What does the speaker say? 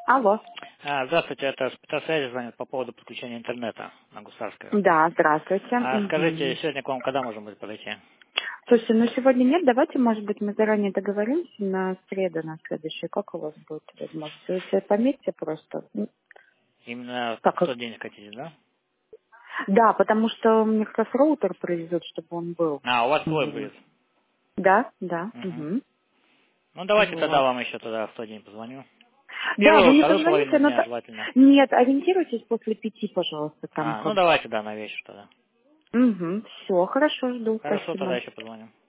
Алло. Здравствуйте, это спецсвязи звонит по поводу подключения интернета на Гусарскую. Да, здравствуйте. Скажите, Мгм. сегодня к вам когда можем будет подойти? Слушайте, ну сегодня нет, давайте, может быть, мы заранее договоримся на среду, на следующую. Как у вас будет возможность? Вы себе пометьте просто. Именно Так в как... тот день хотите, да? Да, потому что мне как раз роутер привезут, чтобы он был. У вас свой Вот. будет. Да, да. Мгм. Угу. Ну, давайте тогда Вот. вам еще тогда в тот день позвоню. Да, вы Первую, мне вторую половину позвоните, но... дня желательно. Нет, ориентируйтесь после 5, пожалуйста, там Ну как. давайте, да, на вечер тогда. Угу. Все, хорошо, жду, Хорошо, тогда спасибо. еще позвоню.